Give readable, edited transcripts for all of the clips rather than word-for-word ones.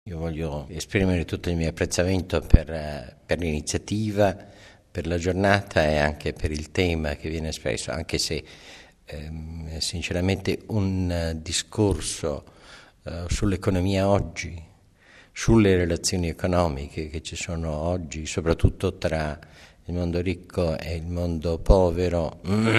Io voglio esprimere tutto il mio apprezzamento per l'iniziativa, per la giornata e anche per il tema che viene espresso, anche se sinceramente un discorso sull'economia oggi, sulle relazioni economiche che ci sono oggi, soprattutto tra il mondo ricco e il mondo povero,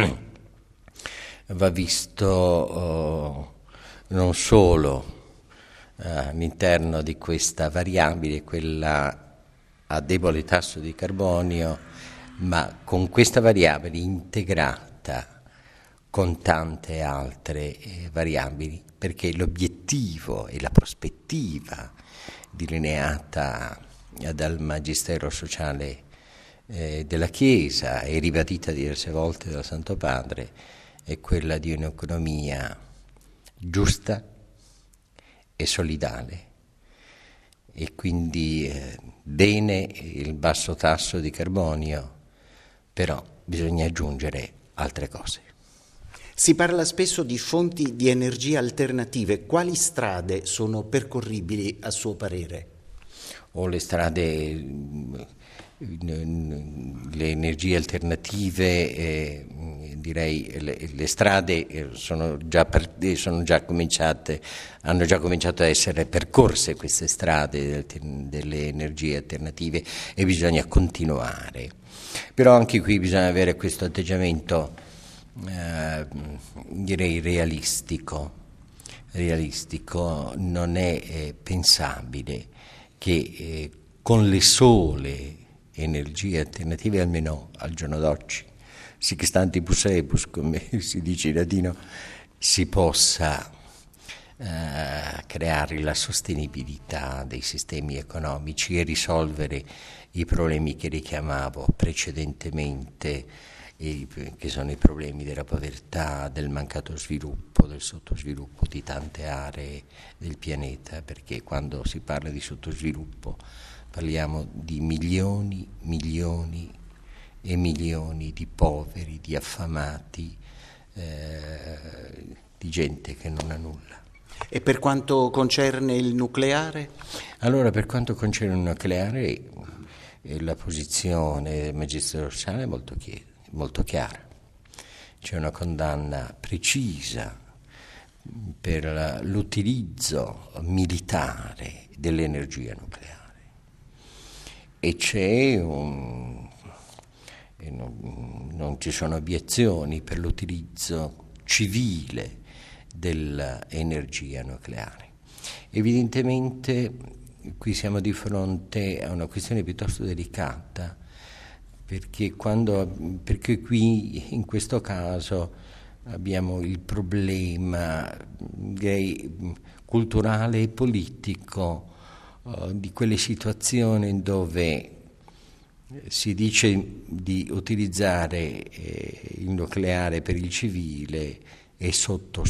va visto non solo all'interno di questa variabile, quella a debole tasso di carbonio, ma con questa variabile integrata con tante altre variabili, perché l'obiettivo e la prospettiva delineata dal Magistero sociale della Chiesa e ribadita diverse volte dal Santo Padre è quella di un'economia giusta e solidale, e quindi bene il basso tasso di carbonio, però bisogna aggiungere altre cose. Si parla spesso di fonti di energia alternative. Quali strade sono percorribili a suo parere? O le strade, le energie alternative, direi le strade sono già cominciate, hanno già cominciato a essere percorse queste strade delle energie alternative e bisogna continuare. Però anche qui bisogna avere questo atteggiamento, direi realistico. Non è pensabile che con le sole energie alternative, almeno al giorno d'oggi, sic stantibus ebus, come si dice in latino, si possa creare la sostenibilità dei sistemi economici e risolvere i problemi che richiamavo precedentemente, che sono i problemi della povertà, del mancato sviluppo, del sottosviluppo di tante aree del pianeta, perché quando si parla di sottosviluppo parliamo di milioni e milioni di poveri, di affamati, di gente che non ha nulla. E per quanto concerne il nucleare? Allora, per quanto concerne il nucleare, la posizione del Magistero sociale è molto chiara. C'è una condanna precisa per l'utilizzo militare dell'energia nucleare e non ci sono obiezioni per l'utilizzo civile dell'energia nucleare. Evidentemente qui siamo di fronte a una questione piuttosto delicata, perché qui in questo caso abbiamo il problema culturale e politico di quelle situazioni dove si dice di utilizzare il nucleare per il civile e sotto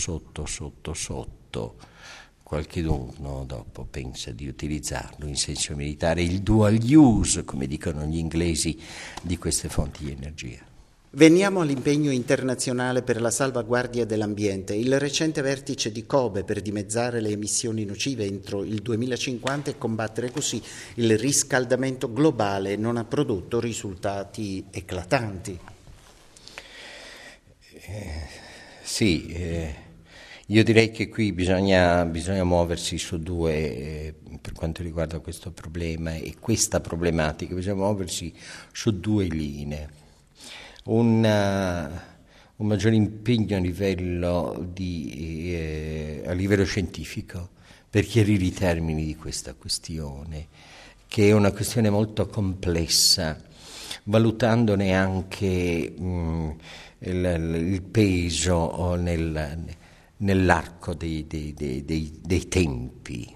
qualcheduno dopo pensa di utilizzarlo in senso militare, il dual use, come dicono gli inglesi, di queste fonti di energia. Veniamo all'impegno internazionale per la salvaguardia dell'ambiente. Il recente vertice di Kobe per dimezzare le emissioni nocive entro il 2050 e combattere così il riscaldamento globale non ha prodotto risultati eclatanti. Io direi che qui bisogna muoversi su due, per quanto riguarda questo problema e questa problematica, bisogna muoversi su due linee. Un maggiore impegno a livello scientifico per chiarire i termini di questa questione, che è una questione molto complessa, valutandone anche il peso nell'arco dei tempi.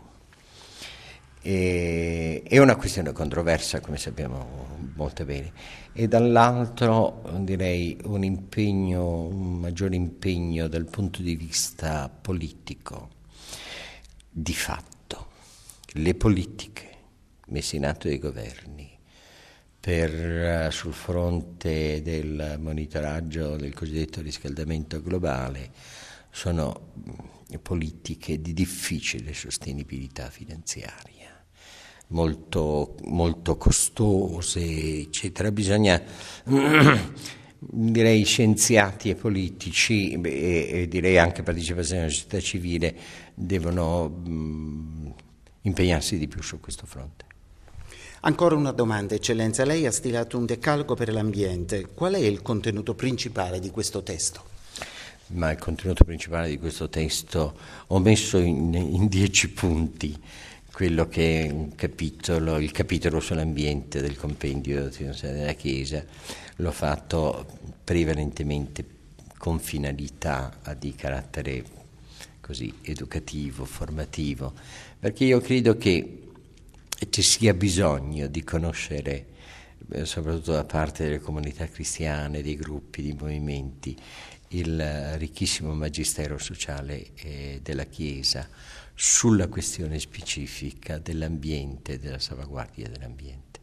È una questione controversa, come sappiamo molto bene, e dall'altro direi un maggiore impegno dal punto di vista politico. Di fatto, le politiche messe in atto dai governi sul fronte del monitoraggio del cosiddetto riscaldamento globale sono politiche di difficile sostenibilità finanziaria, molto, molto costose, eccetera. Bisogna, direi, scienziati e politici e direi anche partecipazione della società civile devono impegnarsi di più su questo fronte. Ancora una domanda, Eccellenza. Lei ha stilato un decalogo per l'ambiente. Qual è il contenuto principale di questo testo? Ma il contenuto principale di questo testo ho messo in 10 punti quello che è il capitolo sull'ambiente del compendio della dottrina della Chiesa. L'ho fatto prevalentemente con finalità di carattere così educativo, formativo, perché io credo che ci sia bisogno di conoscere, soprattutto da parte delle comunità cristiane, dei gruppi, dei movimenti, il ricchissimo magistero sociale della Chiesa sulla questione specifica dell'ambiente e della salvaguardia dell'ambiente.